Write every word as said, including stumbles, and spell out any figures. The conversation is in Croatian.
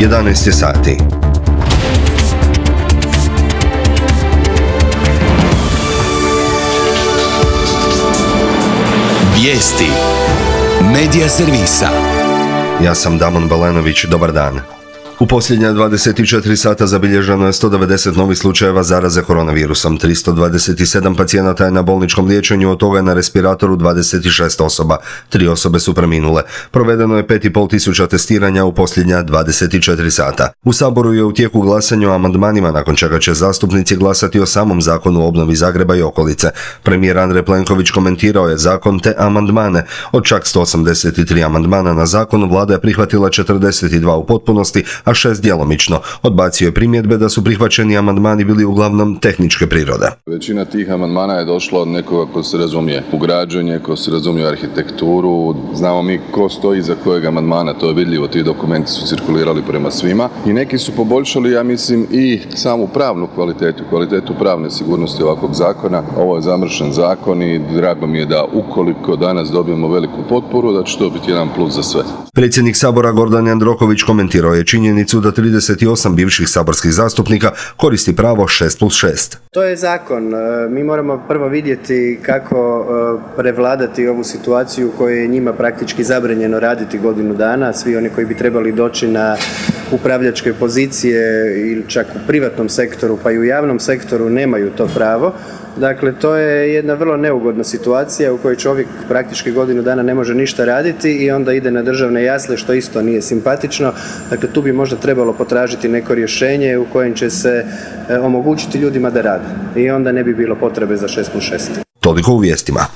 jedanaest je sati. Vijesti Medija servisa. Ja sam Damon Balenović, dobar dan. U posljednja dvadeset četiri sata zabilježeno je sto devedeset novih slučajeva zaraze koronavirusom. tristo dvadeset sedam pacijenata je na bolničkom liječenju, od toga je na respiratoru dvadeset šest osoba. Tri osobe su preminule. Provedeno je pet i pol tisuća testiranja u posljednja dvadeset četiri sata. U Saboru je u tijeku glasanje o amandmanima, nakon čega će zastupnici glasati o samom zakonu o obnovi Zagreba i okolice. Premijer Andrej Plenković komentirao je zakon te amandmane. Od čak sto osamdeset tri amandmana na zakon, vlada je prihvatila četrdeset dva u potpunosti, a šest djelomično. Odbacio je primjedbe da su prihvaćeni amandmani bili uglavnom tehničke prirode. Većina tih amandmana je došla od nekoga ko se razumije u građenje, ko se razumije u arhitekturu. Znamo mi ko stoji iza kojeg amandmana, to je vidljivo, ti dokumenti su cirkulirali prema svima i neki su poboljšali, ja mislim, i samu pravnu kvalitetu, kvalitetu pravne sigurnosti ovakvog zakona. Ovo je zamršen zakon i drago mi je da ukoliko danas dobijemo veliku potporu, da će to biti jedan plus za sve. Predsjednik Sabora Gordan Jandroković komentirao je činjenicu da trideset osam bivših saborskih zastupnika koristi pravo šest plus šest. To je zakon. Mi moramo prvo vidjeti kako prevladati ovu situaciju u kojoj je njima praktički zabranjeno raditi godinu dana. Svi oni koji bi trebali doći na upravljačke pozicije ili čak u privatnom sektoru pa i u javnom sektoru nemaju to pravo. Dakle, to je jedna vrlo neugodna situacija u kojoj čovjek praktički godinu dana ne može ništa raditi i onda ide na državne jasle, što isto nije simpatično. Dakle, tu bi možda trebalo potražiti neko rješenje u kojem će se omogućiti ljudima da rade i onda ne bi bilo potrebe za šest plus šest. Toliko u vijestima.